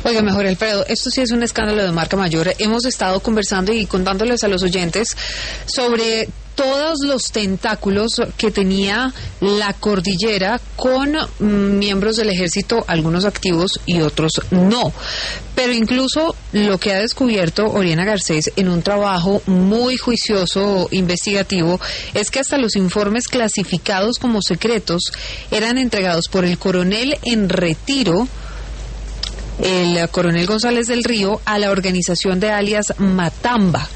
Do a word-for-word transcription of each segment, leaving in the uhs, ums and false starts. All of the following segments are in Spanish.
Oiga, mejor Alfredo, esto sí es un escándalo de marca mayor. Hemos estado conversando y contándoles a los oyentes sobre todos los tentáculos que tenía la cordillera con mm, miembros del ejército, algunos activos y otros no. Pero incluso lo que ha descubierto Oriana Garcés en un trabajo muy juicioso, investigativo, es que hasta los informes clasificados como secretos eran entregados por el coronel en retiro, el coronel González del Río, a la organización de alias Matamba.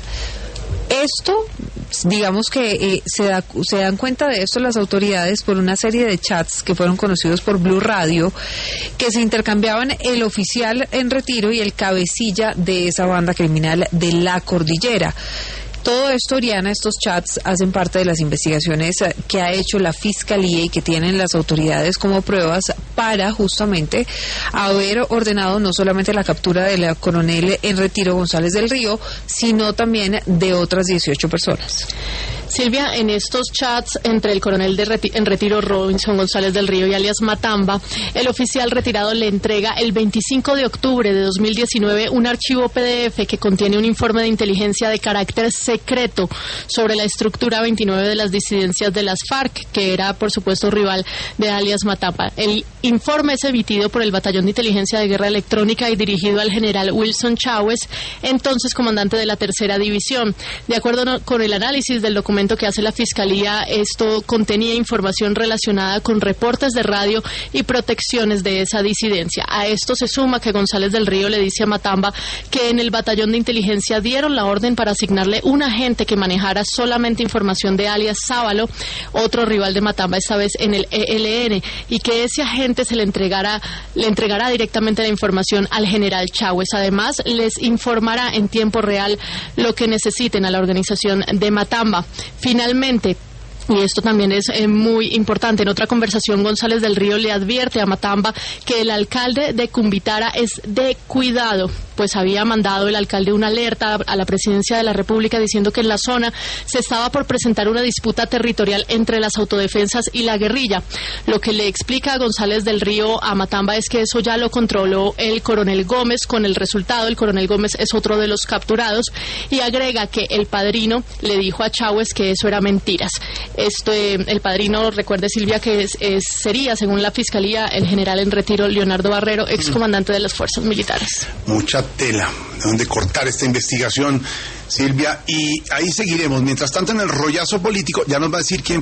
Esto, digamos que eh, se, da, se dan cuenta de esto las autoridades por una serie de chats que fueron conocidos por Blue Radio, que se intercambiaban el oficial en retiro y el cabecilla de esa banda criminal de la cordillera. Todo esto, Oriana, estos chats hacen parte de las investigaciones que ha hecho la Fiscalía y que tienen las autoridades como pruebas para justamente haber ordenado no solamente la captura del coronel en retiro González del Río, sino también de otras dieciocho personas. Silvia, en estos chats entre el coronel de reti- en retiro Robinson González del Río y alias Matamba, el oficial retirado le entrega el veinticinco de octubre de dos mil diecinueve un archivo P D F que contiene un informe de inteligencia de carácter secreto sobre la estructura veintinueve de las disidencias de las FARC, que era, por supuesto, rival de alias Matamba. El informe es emitido por el Batallón de Inteligencia de Guerra Electrónica y dirigido al general Wilson Chávez, entonces comandante de la Tercera División. De acuerdo no, con el análisis del documento que hace la Fiscalía, esto contenía información relacionada con reportes de radio y protecciones de esa disidencia. A esto se suma que González del Río le dice a Matamba que en el batallón de inteligencia dieron la orden para asignarle un agente que manejara solamente información de alias Sábalo, otro rival de Matamba, esta vez en el E L N, y que ese agente se le entregara, le entregará directamente la información al general Chávez. Además, les informará en tiempo real lo que necesiten a la organización de Matamba. Finalmente, y esto también es eh, muy importante, en otra conversación González del Río le advierte a Matamba que el alcalde de Cumbitara es de cuidado, pues había mandado el alcalde una alerta a la presidencia de la República diciendo que en la zona se estaba por presentar una disputa territorial entre las autodefensas y la guerrilla. Lo que le explica a González del Río a Matamba es que eso ya lo controló el coronel Gómez con el resultado. El coronel Gómez es otro de los capturados y agrega que el padrino le dijo a Chávez que eso era mentiras. Este, el padrino, recuerde Silvia, que es, es, sería, según la Fiscalía, el general en retiro Leonardo Barrero, excomandante de las fuerzas militares. Mucha tela de donde cortar esta investigación, Silvia, y ahí seguiremos. Mientras tanto, en el rollazo político, ya nos va a decir quién